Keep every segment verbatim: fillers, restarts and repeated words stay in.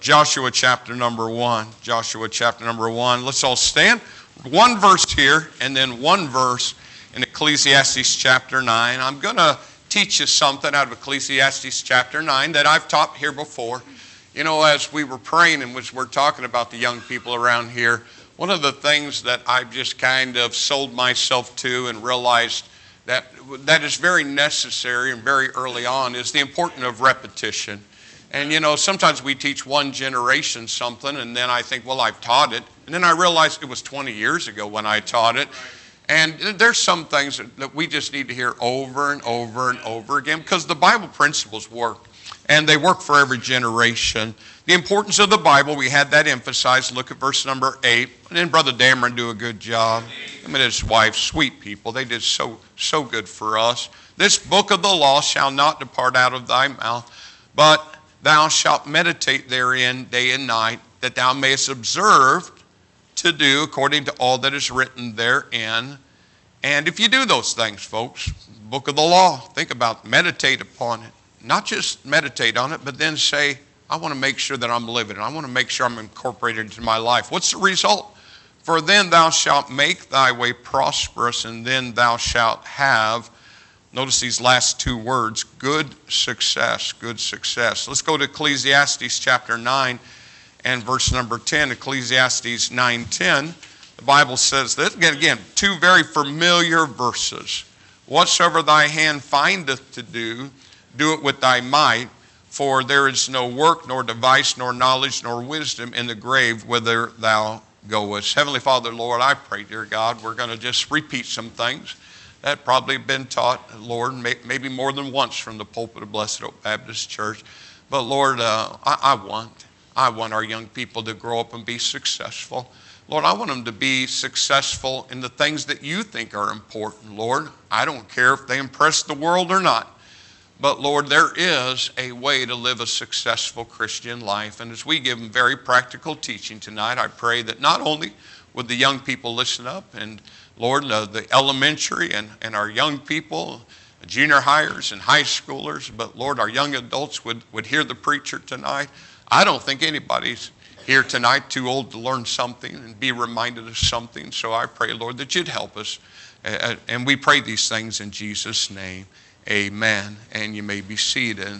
Joshua chapter number one. Joshua chapter number one. Let's all stand. One verse here and then one verse in Ecclesiastes chapter nine. I'm going to teach you something out of Ecclesiastes chapter nine that I've taught here before. You know, as we were praying and as we're talking about the young people around here, one of the things that I've just kind of sold myself to and realized that that is very necessary and very early on is the importance of repetition. And you know, sometimes we teach one generation something and then I think, well, I've taught it. And then I realized it was twenty years ago when I taught it. And there's some things that we just need to hear over and over and over again because the Bible principles work. And they work for every generation. The importance of the Bible, we had that emphasized. Look at verse number eight. And then Brother Dameron do a good job. Him and his wife, sweet people. They did so, so good for us. This book of the law shall not depart out of thy mouth, but thou shalt meditate therein day and night, that thou mayest observe to do according to all that is written therein. And if you do those things, folks, book of the law, think about it, meditate upon it. Not just meditate on it, but then say, I want to make sure that I'm living it. I want to make sure I'm incorporated into my life. What's the result? For then thou shalt make thy way prosperous, and then thou shalt have, notice these last two words, good success, good success. Let's go to Ecclesiastes chapter nine and verse number ten. Ecclesiastes nine ten, the Bible says this. Again, again, two very familiar verses. Whatsoever thy hand findeth to do, do it with thy might, for there is no work, nor device, nor knowledge, nor wisdom in the grave whither thou goest. Heavenly Father, Lord, I pray, dear God, we're going to just repeat some things that probably have been taught, Lord, maybe more than once from the pulpit of Blessed Oak Baptist Church. But Lord, uh, I, I want, I want our young people to grow up and be successful. Lord, I want them to be successful in the things that you think are important, Lord. I don't care if they impress the world or not. But Lord, there is a way to live a successful Christian life. And as we give them very practical teaching tonight, I pray that not only would the young people listen up, and Lord, uh, the elementary and, and our young people, junior hires and high schoolers, but Lord, our young adults would, would hear the preacher tonight. I don't think anybody's here tonight too old to learn something and be reminded of something. So I pray, Lord, that you'd help us. Uh, and we pray these things in Jesus' name. Amen. And you may be seated.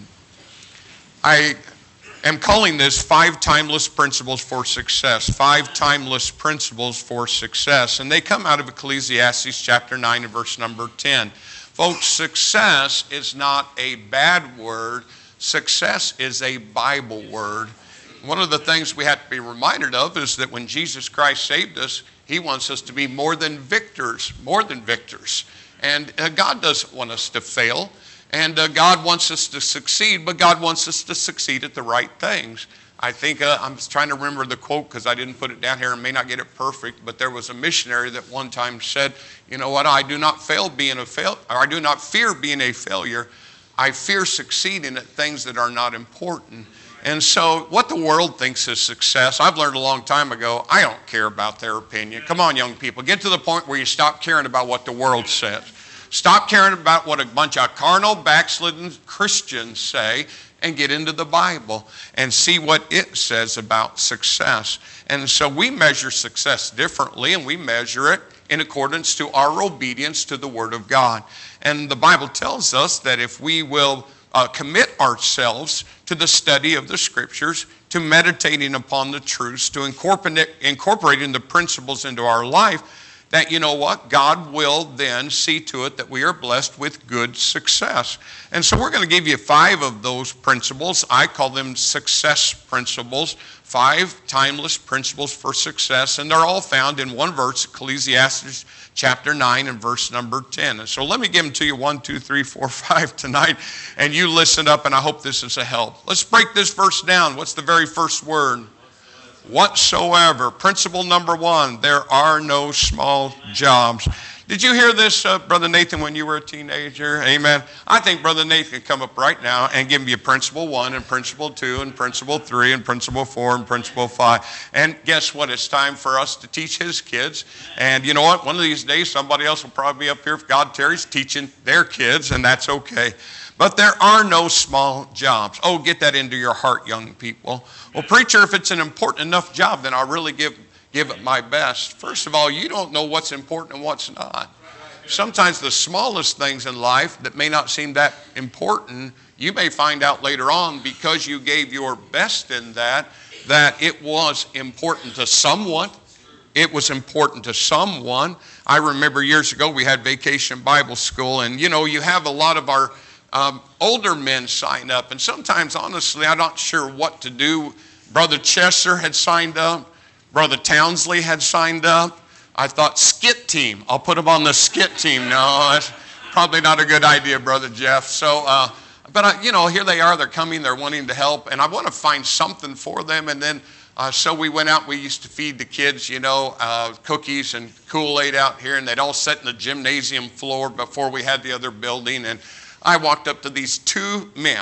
I am calling this five timeless principles for success. Five timeless principles for success. And they come out of Ecclesiastes chapter nine and verse number ten. Folks, success is not a bad word. Success is a Bible word. One of the things we have to be reminded of is that when Jesus Christ saved us, he wants us to be more than victors, more than victors. And uh, God doesn't want us to fail. And uh, God wants us to succeed, but God wants us to succeed at the right things. I think, uh, I'm trying to remember the quote because I didn't put it down here and may not get it perfect, but there was a missionary that one time said, you know what, I do not fail being a fail, or I do not fear being a failure. I fear succeeding at things that are not important. And so what the world thinks is success, I've learned a long time ago, I don't care about their opinion. Come on, young people, get to the point where you stop caring about what the world says. Stop caring about what a bunch of carnal, backslidden Christians say and get into the Bible and see what it says about success. And so we measure success differently, and we measure it in accordance to our obedience to the Word of God. And the Bible tells us that if we will Uh, commit ourselves to the study of the Scriptures, to meditating upon the truths, to incorporate, incorporating the principles into our life, that you know what, God will then see to it that we are blessed with good success. And so we're going to give you five of those principles. I call them success principles, five timeless principles for success, and they're all found in one verse, Ecclesiastes chapter nine and verse number ten. And so let me give them to you one, two, three, four, five tonight, and you listen up, and I hope this is a help. Let's break this verse down. What's the very first word? Whatsoever. Principle number one, there are no small jobs. Did you hear this, uh, Brother Nathan, when you were a teenager? Amen. I think Brother Nathan can come up right now and give you principle one and principle two and principle three and principle four and principle five. And guess what? It's time for us to teach his kids. And you know what? One of these days, somebody else will probably be up here, if God tarries, teaching their kids, and that's okay. But there are no small jobs. Oh, get that into your heart, young people. Well, preacher, if it's an important enough job, then I'll really give, give it my best. First of all, you don't know what's important and what's not. Sometimes the smallest things in life that may not seem that important, you may find out later on because you gave your best in that, that it was important to someone. It was important to someone. I remember years ago we had Vacation Bible School, and you know, you have a lot of our um, older men sign up, and sometimes, honestly, I'm not sure what to do. Brother Chesser had signed up. Brother Townsley had signed up. I thought, skit team. I'll put them on the skit team. No, that's probably not a good idea, Brother Jeff. So, uh, but, I, you know, here they are. They're coming. They're wanting to help. And I want to find something for them. And then, uh, so we went out. We used to feed the kids, you know, uh, cookies and Kool-Aid out here. And they'd all sit in the gymnasium floor before we had the other building. And I walked up to these two men,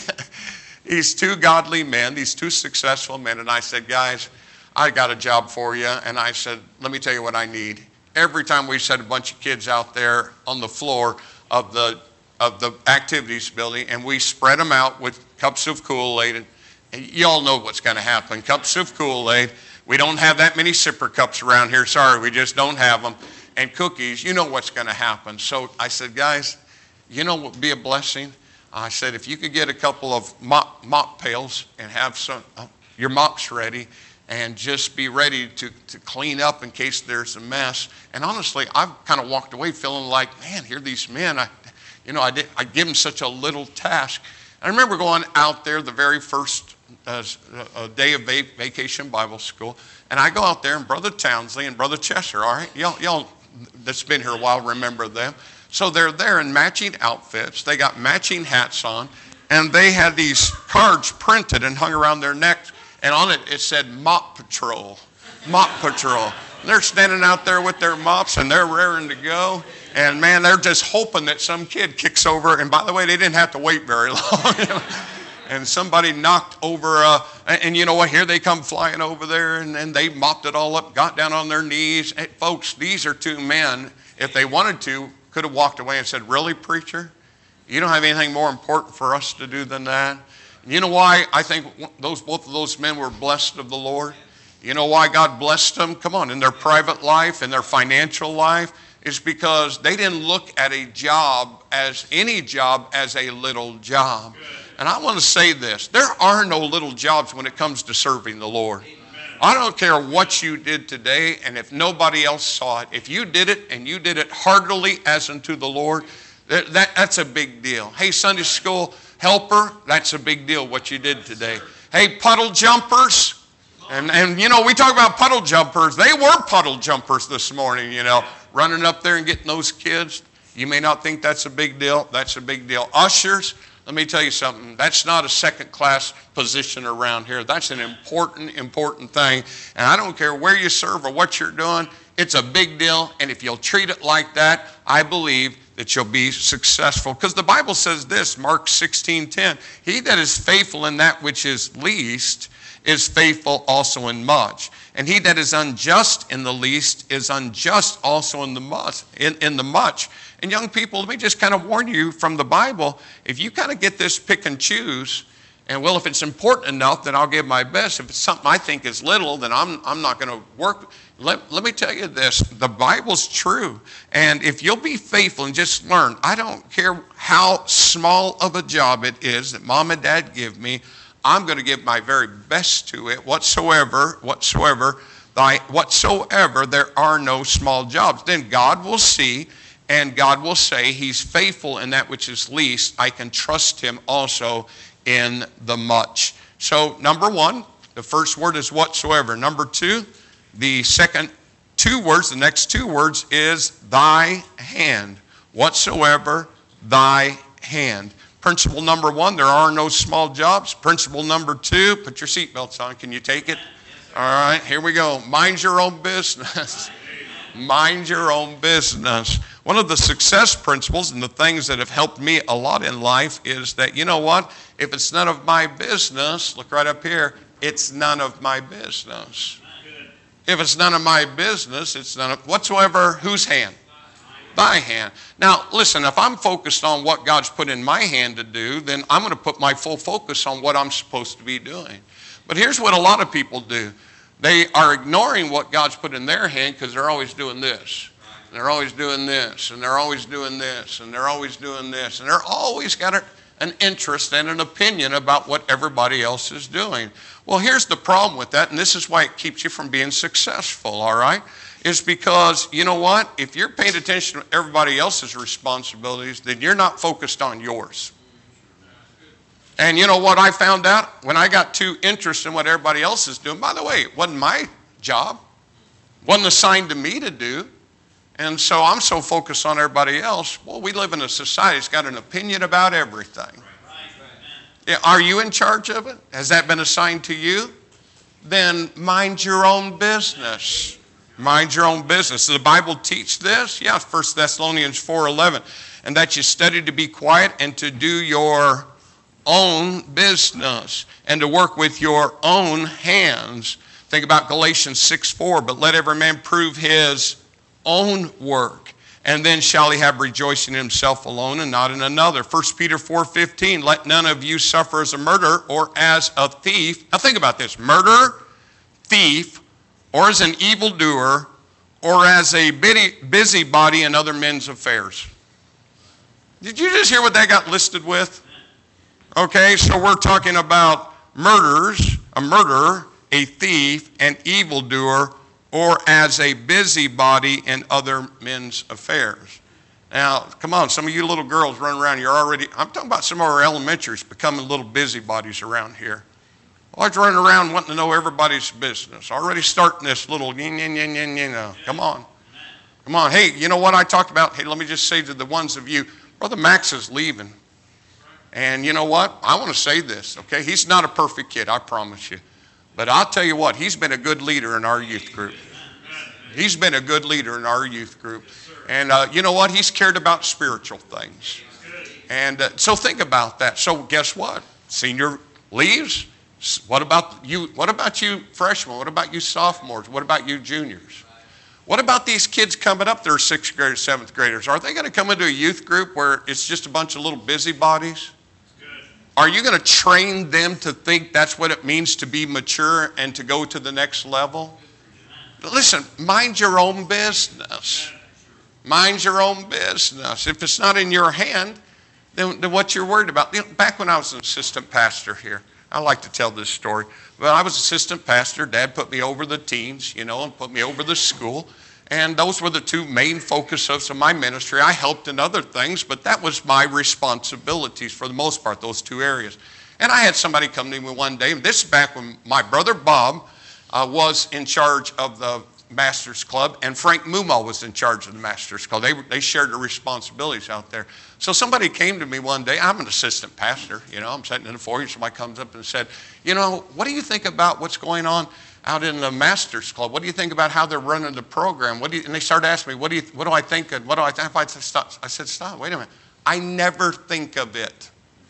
these two godly men, these two successful men. And I said, guys, I got a job for you. And I said, let me tell you what I need. Every time we set a bunch of kids out there on the floor of the of the activities building, and we spread them out with cups of Kool-Aid, and, and you all know what's going to happen. Cups of Kool-Aid. We don't have that many sipper cups around here. Sorry, we just don't have them. And cookies, you know what's going to happen. So I said, guys, you know what would be a blessing? I said, if you could get a couple of mop, mop pails and have some uh, your mops ready, and just be ready to, to clean up in case there's a mess. And honestly, I've kind of walked away feeling like, man, here are these men. I, you know, I, did, I give them such a little task. I remember going out there the very first uh, uh, day of va- Vacation Bible School, and I go out there, and Brother Townsley and Brother Chesser, all right? Y'all, y'all that's been here a while remember them. So they're there in matching outfits. They got matching hats on, and they had these cards printed and hung around their necks. And on it, it said Mop Patrol, Mop Patrol. And they're standing out there with their mops, and they're raring to go. And man, they're just hoping that some kid kicks over. And by the way, they didn't have to wait very long. You know? And somebody knocked over, uh, and, and you know what, here they come flying over there, and, and they mopped it all up, got down on their knees. And folks, these are two men, if they wanted to, could have walked away and said, really, preacher? You don't have anything more important for us to do than that? You know why I think those both of those men were blessed of the Lord? You know why God blessed them? Come on, in their private life, in their financial life, is because they didn't look at a job as any job as a little job. And I want to say this, there are no little jobs when it comes to serving the Lord. I don't care what you did today, and if nobody else saw it, if you did it and you did it heartily as unto the Lord, that, that that's a big deal. Hey, Sunday school helper, that's a big deal what you did today. Hey, puddle jumpers, and, and you know, we talk about puddle jumpers. They were puddle jumpers this morning, you know, running up there and getting those kids. You may not think that's a big deal. That's a big deal. Ushers, let me tell you something. That's not a second-class position around here. That's an important, important thing. And I don't care where you serve or what you're doing. It's a big deal. And if you'll treat it like that, I believe that you'll be successful. Because the Bible says this, Mark sixteen ten, he that is faithful in that which is least is faithful also in much. And he that is unjust in the least is unjust also in the much. In, in the much. And young people, let me just kind of warn you from the Bible, if you kind of get this pick and choose, and well, if it's important enough, then I'll give my best. If it's something I think is little, then I'm, I'm not going to work. Let, let me tell you this, the Bible's true. And if you'll be faithful and just learn, I don't care how small of a job it is that mom and dad give me, I'm going to give my very best to it whatsoever, whatsoever, thy, whatsoever, there are no small jobs. Then God will see, and God will say, he's faithful in that which is least. I can trust him also in the much. So number one, the first word is whatsoever. Number two, the second two words, the next two words is thy hand. Whatsoever, thy hand. Principle number one, there are no small jobs. Principle number two, put your seatbelts on. Can you take it? All right, here we go. Mind your own business. Mind your own business. One of the success principles and the things that have helped me a lot in life is that, you know what? If it's none of my business, look right up here, it's none of my business. If it's none of my business, it's none of, whatsoever, whose hand? thy hand. Now, listen, if I'm focused on what God's put in my hand to do, then I'm going to put my full focus on what I'm supposed to be doing. But here's what a lot of people do. They are ignoring what God's put in their hand because they're always doing this. And they're always doing this, and they're always doing this, and they're always doing this. And they're always got a, an interest and an opinion about what everybody else is doing. Well, here's the problem with that, and this is why it keeps you from being successful, all right? Is because, you know what? If you're paying attention to everybody else's responsibilities, then you're not focused on yours. And you know what I found out? When I got too interested in what everybody else is doing, by the way, it wasn't my job. It wasn't assigned to me to do. And so I'm so focused on everybody else. Well, we live in a society that's got an opinion about everything. Yeah, are you in charge of it? Has that been assigned to you? Then mind your own business. Mind your own business. Does the Bible teach this? Yeah, First Thessalonians four eleven. And that you study to be quiet and to do your own business and to work with your own hands. Think about Galatians six four. But let every man prove his own work, and then shall he have rejoicing in himself alone and not in another. First Peter four fifteen. Let none of you suffer as a murderer or as a thief. Now think about this. Murderer, thief, or as an evildoer, or as a busybody in other men's affairs. Did you just hear what that got listed with? Okay, so we're talking about murderers, a murderer, a thief, an evildoer, or as a busybody in other men's affairs. Now, come on, some of you little girls running around, you're already, I'm talking about some of our elementaries becoming little busybodies around here. Always running around wanting to know everybody's business. Already starting this little, yin, yin, yin, yin, yin. Uh, come on. Come on. Hey, you know what I talked about? Hey, let me just say to the ones of you, Brother Max is leaving. And you know what? I want to say this, okay? He's not a perfect kid, I promise you. But I'll tell you what, he's been a good leader in our youth group. He's been a good leader in our youth group. And uh, you know what? He's cared about spiritual things. And uh, so think about that. So guess what? Senior leaves. What about you? What about you freshmen? What about you sophomores? What about you juniors? What about these kids coming up? They're sixth graders, seventh graders. Are they going to come into a youth group where it's just a bunch of little busybodies? Are you going to train them to think that's what it means to be mature and to go to the next level? Listen, mind your own business. Mind your own business. If it's not in your hand, then, then what you're worried about. You know, back when I was an assistant pastor here, I like to tell this story. But I was assistant pastor. Dad put me over the teens, you know, and put me over the school. And those were the two main focuses of my ministry. I helped in other things, but that was my responsibilities for the most part, those two areas. And I had somebody come to me one day, and this is back when my brother Bob uh, was in charge of the Masters Club, and Frank Mumo was in charge of the Masters Club. They, they shared the responsibilities out there. So somebody came to me one day. I'm an assistant pastor, you know. I'm sitting in the foyer. Somebody comes up and said, you know, what do you think about what's going on out in the Masters Club? What do you think about how they're running the program? What do you, and they started asking me, what do you, what do I think? And what do I think? I said, stop. I said, stop. Wait a minute. I never think of it.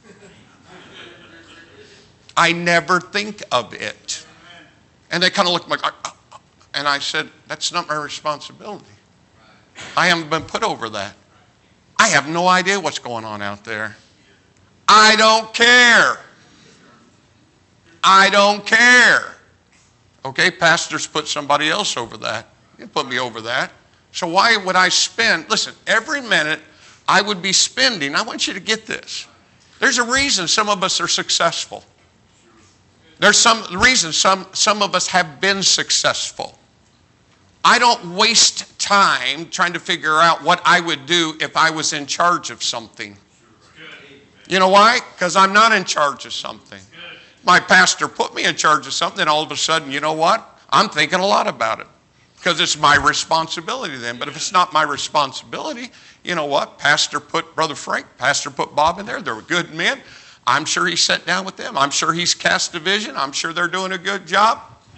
I never think of it. And they kind of looked like, and I said, that's not my responsibility. I haven't been put over that. I have no idea what's going on out there. I don't care. I don't care. Okay, pastors put somebody else over that. You put me over that. So why would I spend, listen, every minute I would be spending, I want you to get this. There's a reason some of us are successful. There's some reason some, some of us have been successful. I don't waste time trying to figure out what I would do if I was in charge of something. You know why? Because I'm not in charge of something. My pastor put me in charge of something, and all of a sudden, you know what? I'm thinking a lot about it because it's my responsibility then. But if it's not my responsibility, you know what? Pastor put Brother Frank, Pastor put Bob in there. They were good men. I'm sure he sat down with them. I'm sure he's cast a vision. I'm sure they're doing a good job.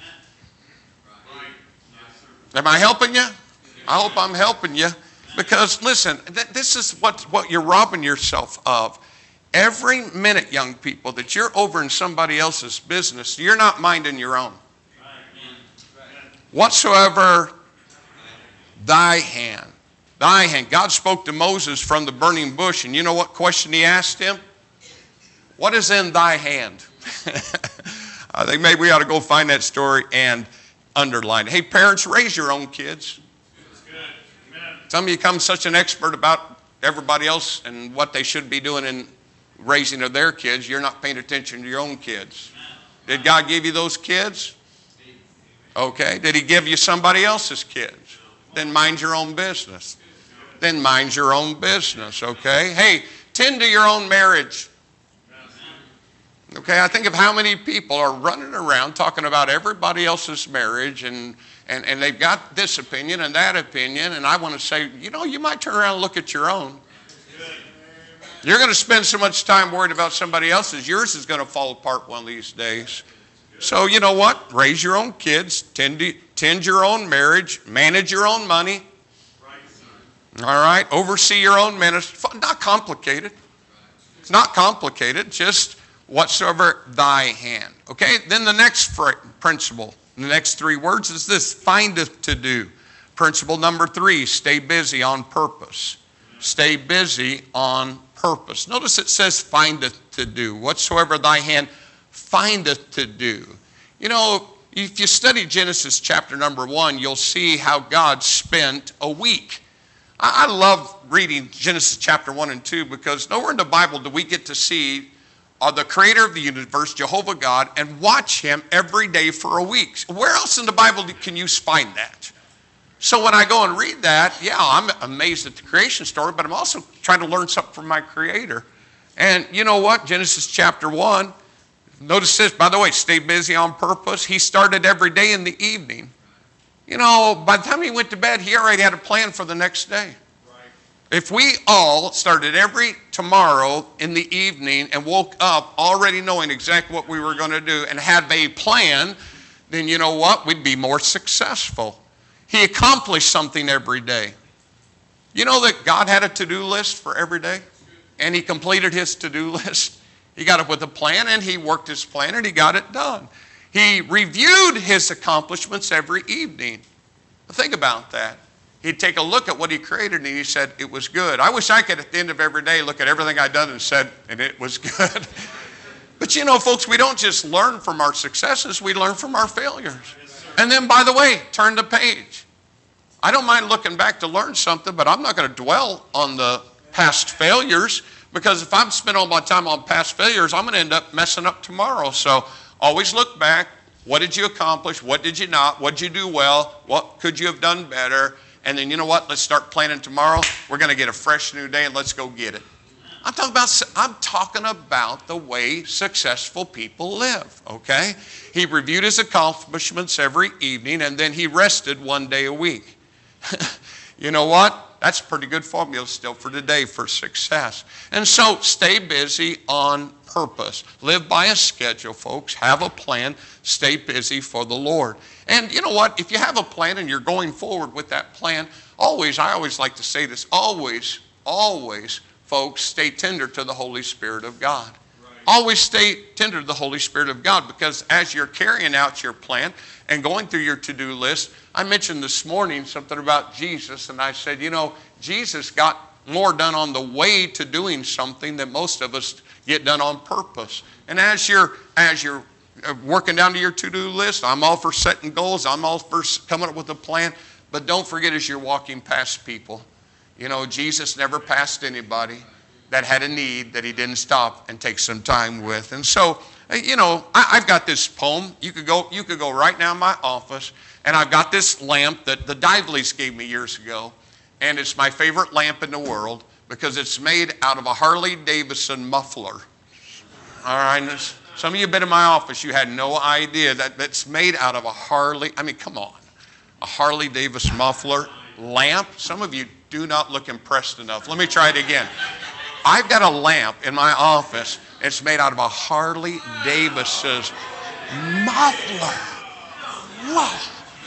Am I helping you? I hope I'm helping you. Because, listen, th- this is what, what you're robbing yourself of. Every minute, young people, that you're over in somebody else's business, you're not minding your own. Whatsoever thy hand Thy hand. God spoke to Moses from the burning bush, and you know what question he asked him? What is in thy hand? I think maybe we ought to go find that story and underline it. Hey, parents, raise your own kids. Some of you become such an expert about everybody else and what they should be doing in raising of their kids, you're not paying attention to your own kids. Did God give you those kids? Okay. Did he give you somebody else's kids? Then mind your own business. Then mind your own business, okay? Hey, tend to your own marriage. Okay, I think of how many people are running around talking about everybody else's marriage, and, and, and they've got this opinion and that opinion, and I want to say, you know, you might turn around and look at your own. You're going to spend so much time worried about somebody else's. Yours is going to fall apart one of these days. So you know what? Raise your own kids, tend, to, tend your own marriage, manage your own money. All right? Oversee your own ministry. Not complicated. It's not complicated. Just whatsoever thy hand. Okay? Then the next principle, the next three words is this: findeth to do. Principle number three, stay busy on purpose. Stay busy on purpose. Notice it says findeth to do. Whatsoever thy hand findeth to do. You know, if you study Genesis chapter number one, you'll see how God spent a week. I love reading Genesis chapter one and two because nowhere in the Bible do we get to see uh, the creator of the universe, Jehovah God, and watch him every day for a week. Where else in the Bible can you find that? So when I go and read that, yeah, I'm amazed at the creation story, but I'm also trying to learn something from my creator. And you know what? Genesis chapter one, notice this, by the way, stay busy on purpose. He started every day in the evening. You know, by the time he went to bed, he already had a plan for the next day. Right. If we all started every tomorrow in the evening and woke up already knowing exactly what we were going to do and had a plan, then you know what? We'd be more successful. He accomplished something every day. You know that God had a to-do list for every day? And he completed his to-do list. He got up with a plan and he worked his plan and he got it done. He reviewed his accomplishments every evening. Think about that. He'd take a look at what he created and he said, it was good. I wish I could at the end of every day look at everything I'd done and said, and it was good. But you know, folks, we don't just learn from our successes, we learn from our failures. And then, by the way, turn the page. I don't mind looking back to learn something, but I'm not going to dwell on the past failures, because if I'm spending all my time on past failures, I'm going to end up messing up tomorrow. So always look back. What did you accomplish? What did you not? What did you do well? What could you have done better? And then, you know what? Let's start planning tomorrow. We're going to get a fresh new day, and let's go get it. I'm talking about, I'm talking about the way successful people live, okay? He reviewed his accomplishments every evening, and then he rested one day a week. You know what? That's a pretty good formula still for today for success. And so stay busy on purpose. Live by a schedule, folks. Have a plan. Stay busy for the Lord. And you know what? If you have a plan and you're going forward with that plan, always, I always like to say this, always, always, folks, stay tender to the Holy Spirit of God. Right. Always stay tender to the Holy Spirit of God, because as you're carrying out your plan and going through your to-do list, I mentioned this morning something about Jesus, and I said, you know, Jesus got more done on the way to doing something than most of us get done on purpose. And as you're, as you're working down to your to-do list, I'm all for setting goals. I'm all for coming up with a plan. But don't forget, as you're walking past people, you know, Jesus never passed anybody that had a need that he didn't stop and take some time with. And so, you know, I, I've got this poem. You could go, you could go right now in my office, and I've got this lamp that the Diveleys gave me years ago. And it's my favorite lamp in the world because it's made out of a Harley Davidson muffler. All right. Some of you have been in my office. You had no idea that that's made out of a Harley. I mean, come on. A Harley Davidson muffler lamp. Some of you do not look impressed enough. Let me try it again. I've got a lamp in my office. It's made out of a Harley Davidson muffler. Wow.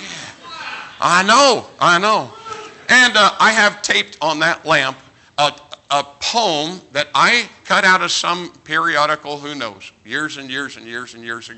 Yeah. I know. I know. And uh, I have taped on that lamp a, a poem that I cut out of some periodical, who knows, years and years and years and years ago.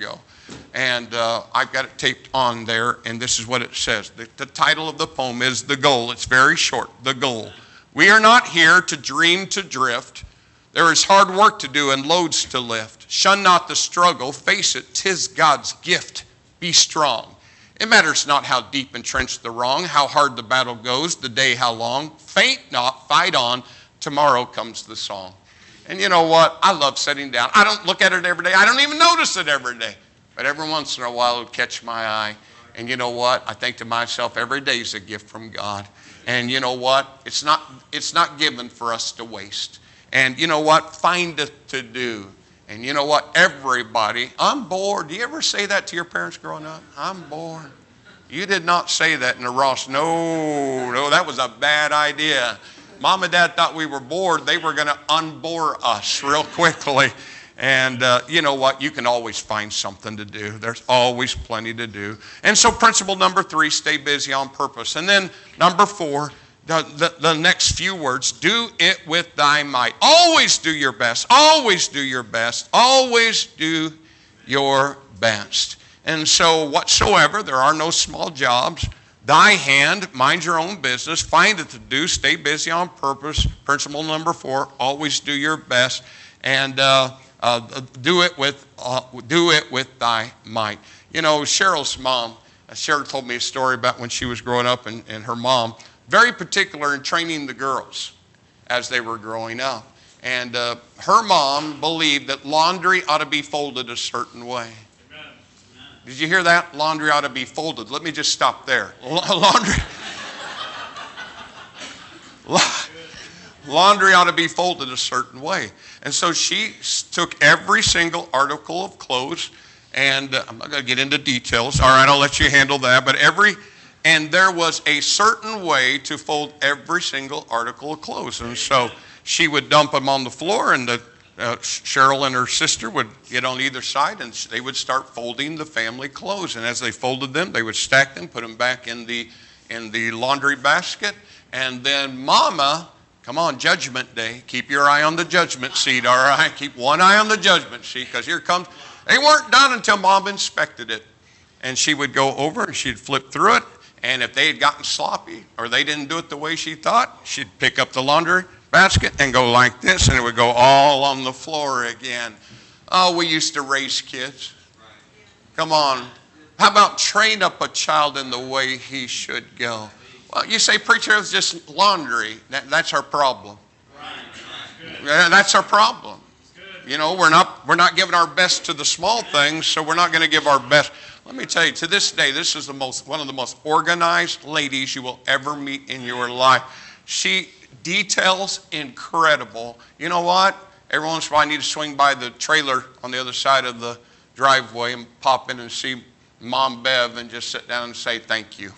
And uh, I've got it taped on there, and this is what it says. The, the title of the poem is The Goal. It's very short, The Goal. We are not here to dream to drift. There is hard work to do and loads to lift. Shun not the struggle, face it, 'tis God's gift. Be strong. It matters not how deep entrenched the wrong, how hard the battle goes, the day how long. Faint not, fight on, tomorrow comes the song. And you know what? I love sitting down. I don't look at it every day. I don't even notice it every day. But every once in a while it'll catch my eye. And you know what? I think to myself, every day is a gift from God. And you know what? It's not, it's not given for us to waste. And you know what? Find it to do. And you know what? Everybody, I'm bored. Do you ever say that to your parents growing up? I'm bored. You did not say that in the Ross. No, no, that was a bad idea. Mom and Dad thought we were bored. They were going to unbore us real quickly. And uh, you know what? You can always find something to do. There's always plenty to do. And so principle number three, stay busy on purpose. And then number four, The, the, the next few words, do it with thy might. Always do your best. Always do your best. Always do your best. And so whatsoever, there are no small jobs. Thy hand, mind your own business. Find it to do. Stay busy on purpose. Principle number four, always do your best. And uh, uh, do it with uh, do it with thy might. You know, Cheryl's mom, Cheryl told me a story about when she was growing up and, and her mom, very particular in training the girls as they were growing up. And uh, her mom believed that laundry ought to be folded a certain way. Amen. Did you hear that? Laundry ought to be folded. Let me just stop there. Laundry, laundry ought to be folded a certain way. And so she took every single article of clothes, and uh, I'm not going to get into details. All right, I'll let you handle that. But every And there was a certain way to fold every single article of clothes. And so she would dump them on the floor, and the, uh, Cheryl and her sister would get on either side, and they would start folding the family clothes. And as they folded them, they would stack them, put them back in the, in the laundry basket. And then Mama, come on, Judgment Day. Keep your eye on the judgment seat, all right? Keep one eye on the judgment seat, because here comes, they weren't done until Mom inspected it. And she would go over, and she'd flip through it. And if they had gotten sloppy or they didn't do it the way she thought, she'd pick up the laundry basket and go like this, and it would go all on the floor again. Oh, we used to raise kids. Come on. How about train up a child in the way he should go? Well, you say, preacher, it's just laundry. That, that's our problem. Yeah, that's our problem. You know, we're not, we're not giving our best to the small things, so we're not going to give our best. Let me tell you, to this day, this is the most one of the most organized ladies you will ever meet in your life. She details incredible. You know what? Every once in a while, I need to swing by the trailer on the other side of the driveway and pop in and see Mom Bev and just sit down and say thank you.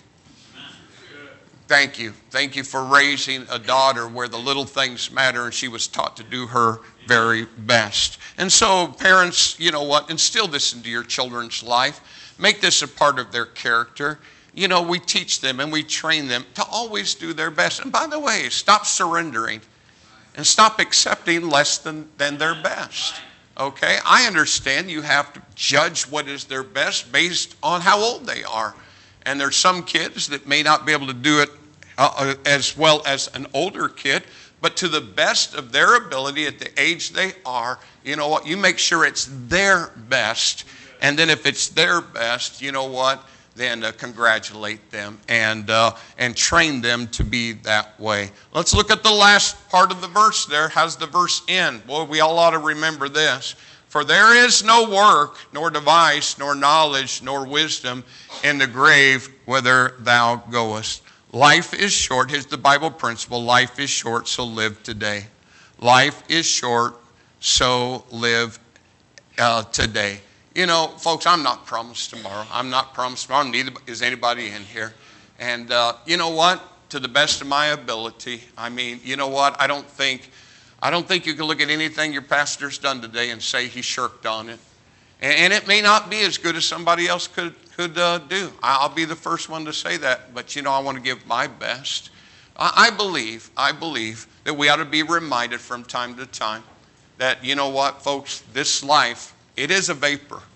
Thank you. Thank you for raising a daughter where the little things matter, and she was taught to do her very best. And so, parents, you know what? Instill this into your children's life. Make this a part of their character. You know, we teach them and we train them to always do their best. And by the way, stop surrendering and stop accepting less than, than their best. Okay? I understand you have to judge what is their best based on how old they are. And there's some kids that may not be able to do it uh, as well as an older kid, but to the best of their ability at the age they are, you know what? You make sure it's their best. And then if it's their best, you know what? Then uh, congratulate them and uh, and train them to be that way. Let's look at the last part of the verse there. How's the verse end? Boy, we all ought to remember this. For there is no work, nor device, nor knowledge, nor wisdom in the grave whither thou goest. Life is short. Here's the Bible principle. Life is short, so live today. Life is short, so live uh, today. You know, folks, I'm not promised tomorrow. I'm not promised tomorrow. Neither is anybody in here. And uh, you know what? To the best of my ability, I mean, you know what? I don't think, I don't think you can look at anything your pastor's done today and say he shirked on it. And, and it may not be as good as somebody else could could uh, do. I'll be the first one to say that. But you know, I want to give my best. I, I believe, I believe that we ought to be reminded from time to time that, you know what, folks, this life, it is a vapor.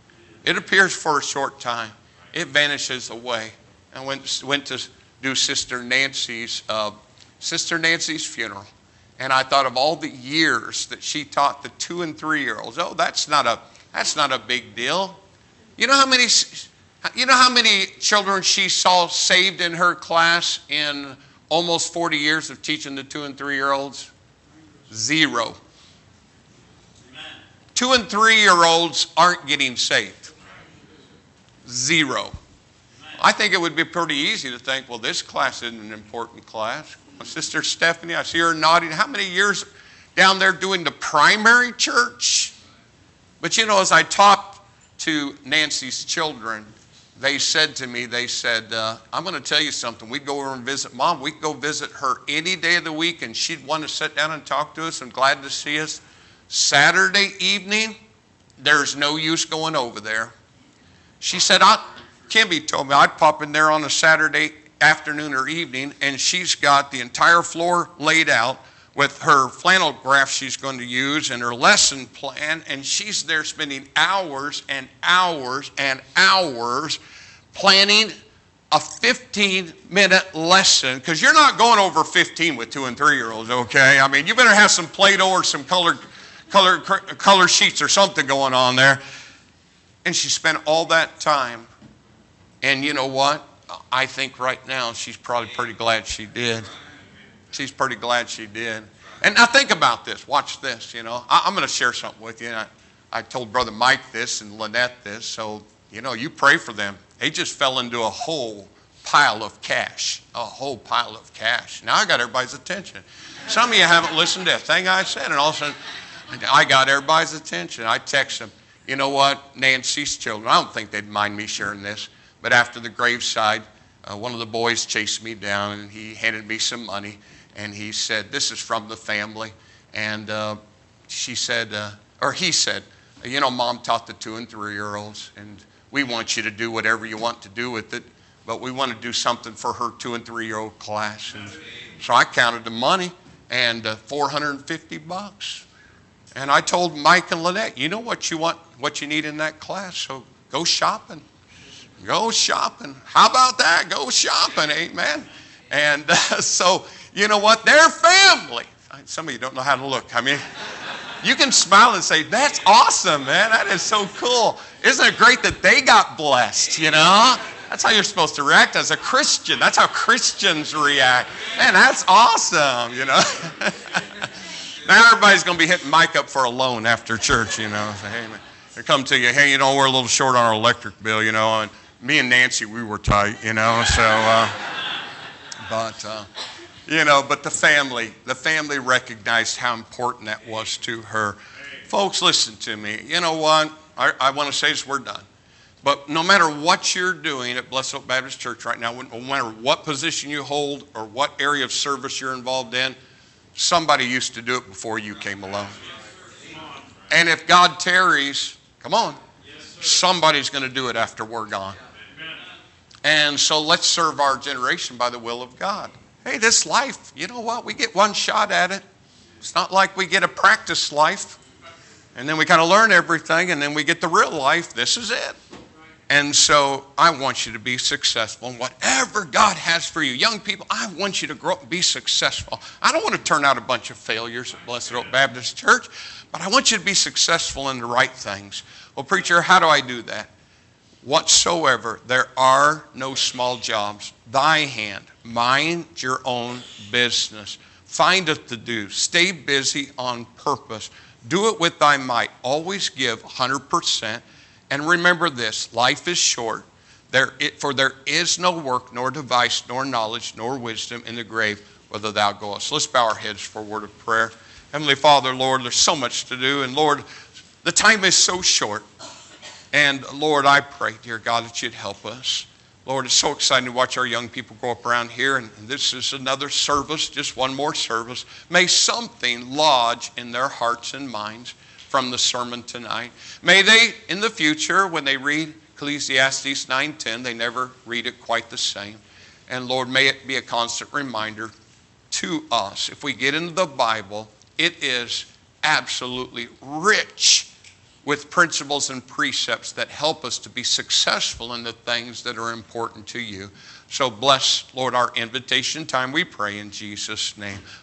It appears for a short time. It vanishes away. I went, went to do Sister Nancy's, uh, Sister Nancy's funeral. And I thought of all the years that she taught the two and three-year-olds. Oh, that's not a, that's not a big deal. You know how many, you know how many children she saw saved in her class in almost forty years of teaching the two and three-year-olds? Zero. Two and three-year-olds aren't getting saved. Zero. I think it would be pretty easy to think, well, this class isn't an important class. My sister Stephanie, I see her nodding. How many years down there doing the primary church? But you know, as I talked to Nancy's children, they said to me, they said, uh, I'm going to tell you something. We'd go over and visit Mom. We'd go visit her any day of the week, and she'd want to sit down and talk to us and glad to see us. Saturday evening, there's no use going over there. She said, I, Kimby told me I'd pop in there on a Saturday afternoon or evening, and she's got the entire floor laid out with her flannel graph she's going to use and her lesson plan, and she's there spending hours and hours and hours planning a fifteen minute lesson, because you're not going over fifteen with two and three year olds, okay? I mean, you better have some Play-Doh or some colored, colored, color sheets or something going on there. And she spent all that time, and you know what? I think right now she's probably pretty glad she did. She's pretty glad she did. And now think about this. Watch this, you know. I, I'm going to share something with you. I, I told Brother Mike this and Lynette this. So, you know, you pray for them. They just fell into a whole pile of cash. A whole pile of cash. Now I got everybody's attention. Some of you haven't listened to a thing I said. And all of a sudden, I got everybody's attention. I text them. You know what? Nancy's children. I don't think they'd mind me sharing this. But after the graveside, uh, one of the boys chased me down and he handed me some money. And he said, this is from the family. And uh, she said, uh, or he said, you know, Mom taught the two and three-year-olds, and we want you to do whatever you want to do with it, but we want to do something for her two and three-year-old class. And so I counted the money, and uh, four hundred fifty bucks. And I told Mike and Lynette, you know what you want, what you need in that class, so go shopping. Go shopping. How about that? Go shopping, amen. And uh, so, you know what? They're family. Some of you don't know how to look. I mean, you can smile and say, that's awesome, man. That is so cool. Isn't it great that they got blessed, you know? That's how you're supposed to react as a Christian. That's how Christians react. Man, that's awesome, you know? Now everybody's going to be hitting Mike up for a loan after church, you know. Say, hey, man, they come to you, hey, you know, we're a little short on our electric bill, you know. And me and Nancy, we were tight, you know. So, uh, but... Uh, You know, but the family, the family recognized how important that was to her. Folks, listen to me. You know what? I, I want to say this, we're done. But no matter what you're doing at Blessed Oak Baptist Church right now, no matter what position you hold or what area of service you're involved in, somebody used to do it before you came along. And if God tarries, come on, somebody's going to do it after we're gone. And so let's serve our generation by the will of God. Hey, this life, you know what? We get one shot at it. It's not like we get a practice life, and then we kind of learn everything, and then we get the real life. This is it. And so I want you to be successful in whatever God has for you. Young people, I want you to grow up and be successful. I don't want to turn out a bunch of failures at Blessed Oak Baptist Church, but I want you to be successful in the right things. Well, preacher, how do I do that? Whatsoever there are no small jobs, thy hand, mind your own business. Find it to do. Stay busy on purpose. Do it with thy might. Always give one hundred percent. And remember this, life is short. There, it, for there is no work, nor device, nor knowledge, nor wisdom in the grave, whither thou goest. Let's bow our heads for a word of prayer. Heavenly Father, Lord, there's so much to do. And Lord, the time is so short. And Lord, I pray, dear God, that you'd help us. Lord, it's so exciting to watch our young people grow up around here. And this is another service, just one more service. May something lodge in their hearts and minds from the sermon tonight. May they, in the future, when they read Ecclesiastes nine ten, they never read it quite the same. And Lord, may it be a constant reminder to us. If we get into the Bible, it is absolutely rich with principles and precepts that help us to be successful in the things that are important to you. So bless, Lord, our invitation time, we pray in Jesus' name.